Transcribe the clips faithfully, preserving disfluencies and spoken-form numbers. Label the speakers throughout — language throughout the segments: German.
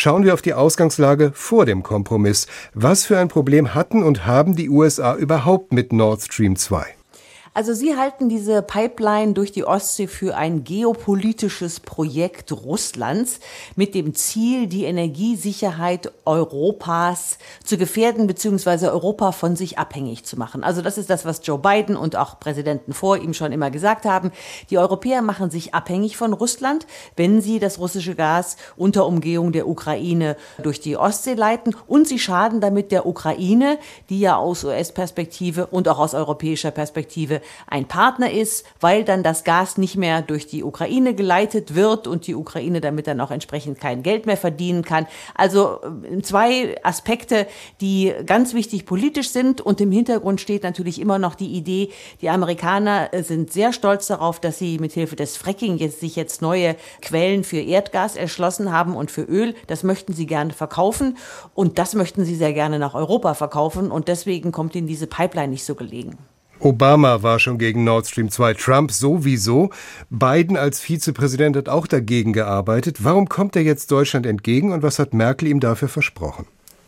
Speaker 1: Schauen wir auf die Ausgangslage vor dem Kompromiss. Was für ein Problem hatten und haben die U S A überhaupt mit Nord Stream zwei?
Speaker 2: Also Sie halten diese Pipeline durch die Ostsee für ein geopolitisches Projekt Russlands mit dem Ziel, die Energiesicherheit Europas zu gefährden bzw. Europa von sich abhängig zu machen. Also das ist das, was Joe Biden und auch Präsidenten vor ihm schon immer gesagt haben. Die Europäer machen sich abhängig von Russland, wenn sie das russische Gas unter Umgehung der Ukraine durch die Ostsee leiten, und sie schaden damit der Ukraine, die ja aus U S-Perspektive und auch aus europäischer Perspektive ein Partner ist, weil dann das Gas nicht mehr durch die Ukraine geleitet wird und die Ukraine damit dann auch entsprechend kein Geld mehr verdienen kann. Also zwei Aspekte, die ganz wichtig politisch sind, und im Hintergrund steht natürlich immer noch die Idee, die Amerikaner sind sehr stolz darauf, dass sie mithilfe des Fracking jetzt sich jetzt neue Quellen für Erdgas erschlossen haben und für Öl. Das möchten sie gerne verkaufen, und das möchten sie sehr gerne nach Europa verkaufen, und deswegen kommt ihnen diese Pipeline nicht so gelegen.
Speaker 1: Obama war schon gegen Nord Stream zwei, Trump sowieso. Biden als Vizepräsident hat auch dagegen gearbeitet. Warum kommt er jetzt Deutschland entgegen und was hat Merkel ihm dafür versprochen?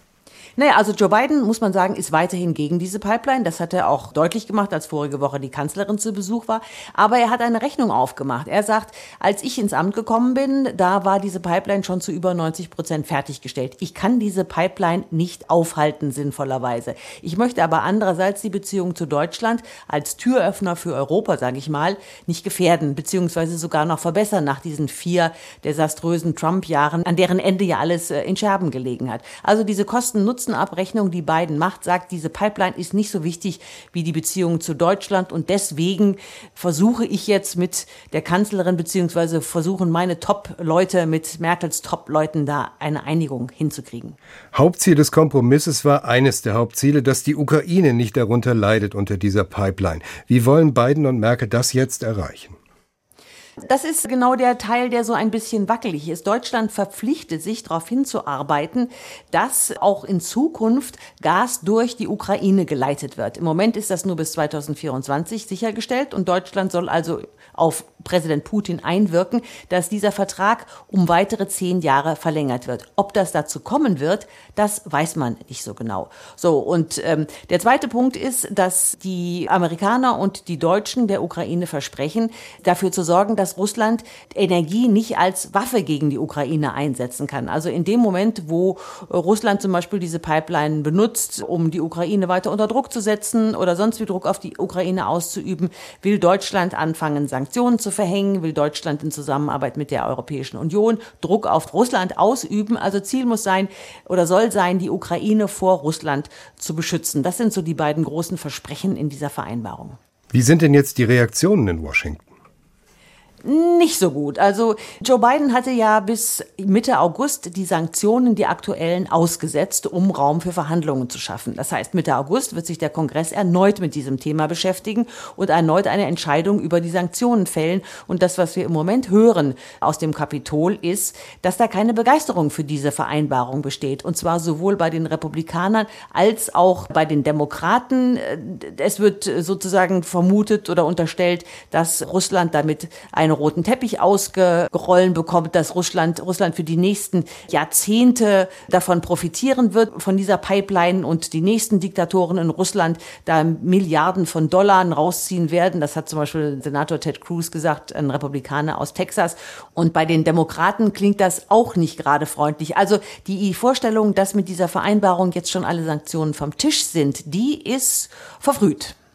Speaker 2: Naja, also Joe Biden, muss man sagen, ist weiterhin gegen diese Pipeline. Das hat er auch deutlich gemacht, als vorige Woche die Kanzlerin zu Besuch war. Aber er hat eine Rechnung aufgemacht. Er sagt, als ich ins Amt gekommen bin, da war diese Pipeline schon zu über neunzig Prozent fertiggestellt. Ich kann diese Pipeline nicht aufhalten, sinnvollerweise. Ich möchte aber andererseits die Beziehung zu Deutschland als Türöffner für Europa, sage ich mal, nicht gefährden, beziehungsweise sogar noch verbessern nach diesen vier desaströsen Trump-Jahren, an deren Ende ja alles in Scherben gelegen hat. Also diese Kosten-Nutzen Abrechnung, die Biden macht, sagt, diese Pipeline ist nicht so wichtig wie die Beziehung zu Deutschland, und deswegen versuche ich jetzt mit der Kanzlerin beziehungsweise versuchen meine Top-Leute mit Merkels Top-Leuten da eine Einigung hinzukriegen.
Speaker 1: Hauptziel des Kompromisses war eines der Hauptziele, dass die Ukraine nicht darunter leidet unter dieser Pipeline. Wie wollen Biden und Merkel das jetzt erreichen?
Speaker 2: Das ist genau der Teil, der so ein bisschen wackelig ist. Deutschland verpflichtet sich, darauf hinzuarbeiten, dass auch in Zukunft Gas durch die Ukraine geleitet wird. Im Moment ist das nur bis zweitausendvierundzwanzig sichergestellt, und Deutschland soll also auf Präsident Putin einwirken, dass dieser Vertrag um weitere zehn Jahre verlängert wird. Ob das dazu kommen wird, das weiß man nicht so genau. So, und ähm, der zweite Punkt ist, dass die Amerikaner und die Deutschen der Ukraine versprechen, dafür zu sorgen, dass dass Russland Energie nicht als Waffe gegen die Ukraine einsetzen kann. Also in dem Moment, wo Russland zum Beispiel diese Pipeline benutzt, um die Ukraine weiter unter Druck zu setzen oder sonst wie Druck auf die Ukraine auszuüben, will Deutschland anfangen, Sanktionen zu verhängen, will Deutschland in Zusammenarbeit mit der Europäischen Union Druck auf Russland ausüben. Also Ziel muss sein oder soll sein, die Ukraine vor Russland zu beschützen. Das sind so die beiden großen Versprechen in dieser Vereinbarung.
Speaker 1: Wie sind denn jetzt die Reaktionen in Washington?
Speaker 2: Nicht so gut. Also Joe Biden hatte ja bis Mitte August die Sanktionen, die aktuellen, ausgesetzt, um Raum für Verhandlungen zu schaffen. Das heißt, Mitte August wird sich der Kongress erneut mit diesem Thema beschäftigen und erneut eine Entscheidung über die Sanktionen fällen. Und das, was wir im Moment hören aus dem Kapitol, ist, dass da keine Begeisterung für diese Vereinbarung besteht. Und zwar sowohl bei den Republikanern als auch bei den Demokraten. Es wird sozusagen vermutet oder unterstellt, dass Russland damit eine roten Teppich ausgerollt bekommt, dass Russland, Russland für die nächsten Jahrzehnte davon profitieren wird, von dieser Pipeline, und die nächsten Diktatoren in Russland da Milliarden von Dollar rausziehen werden. Das hat zum Beispiel Senator Ted Cruz gesagt, ein Republikaner aus Texas. Und bei den Demokraten klingt das auch nicht gerade freundlich. Also die Vorstellung, dass mit dieser Vereinbarung jetzt schon alle Sanktionen vom Tisch sind, die ist verfrüht.